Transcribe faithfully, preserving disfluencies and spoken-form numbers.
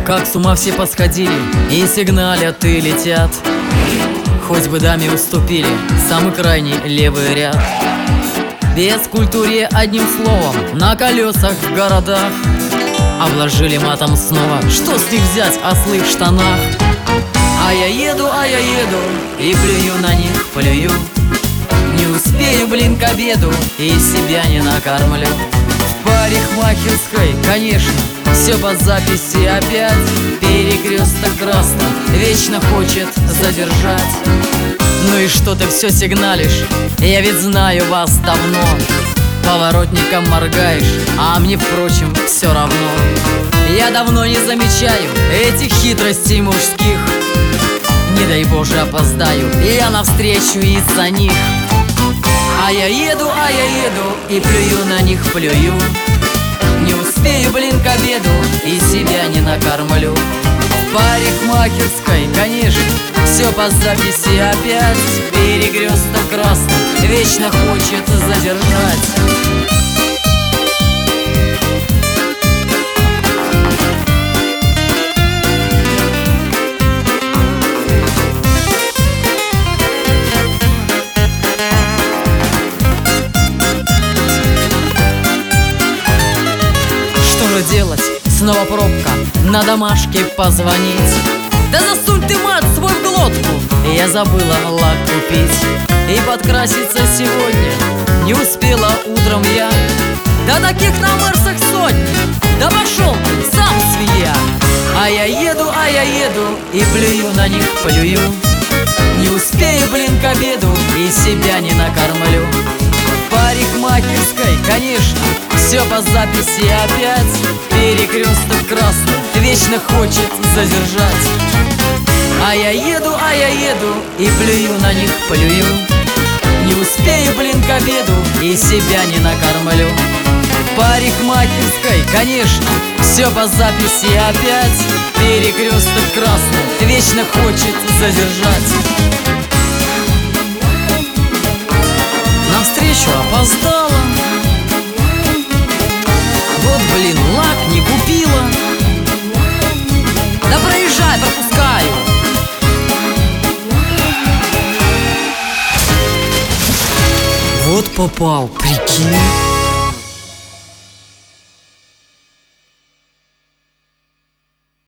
Как с ума все посходили и сигналят и летят. Хоть бы даме уступили самый крайний левый ряд. Без культуры одним словом на колесах в городах обложили матом снова. Что с них взять, ослы в штанах? А я еду, а я еду и плюю на них, плюю. Не успею, блин, к обеду и себя не накормлю. В парикмахерской, конечно, все по записи опять. Перекресток красный вечно хочет задержать. Ну и что ты все сигналишь? Я ведь знаю вас давно. Поворотником моргаешь, а мне, впрочем, все равно. Я давно не замечаю этих хитростей мужских. Не дай Боже опоздаю, я навстречу из-за них. А я еду, а я еду и плюю на них, плюю. Не успею, блин, к обеду и себя не накормлю. В парикмахерской, конечно, все по записи опять. Перекресток красный вечно хочет задержать. Что же делать? Снова пробка, на домашке позвонить. Да засунь ты, мать, свой в глотку. Я забыла лак купить и подкраситься сегодня не успела утром я. Да таких на Мерсах сотни. Да пошел ты, сам свинья. А я еду, а я еду и плюю на них, плюю. Не успею, блин, к обеду и себя не накормлю. В парикмахерской, конечно, все по записи опять. Перекресток красный вечно хочет задержать. А я еду, а я еду и плюю на них, плюю. Не успею, блин, к обеду и себя не накормлю. В парикмахерской, конечно, все по записи опять. Перекресток красный вечно хочет задержать. Навстречу опоздала. Вот, блин, лак не купила. Да проезжай, пропускаю. Вот попал, прикинь.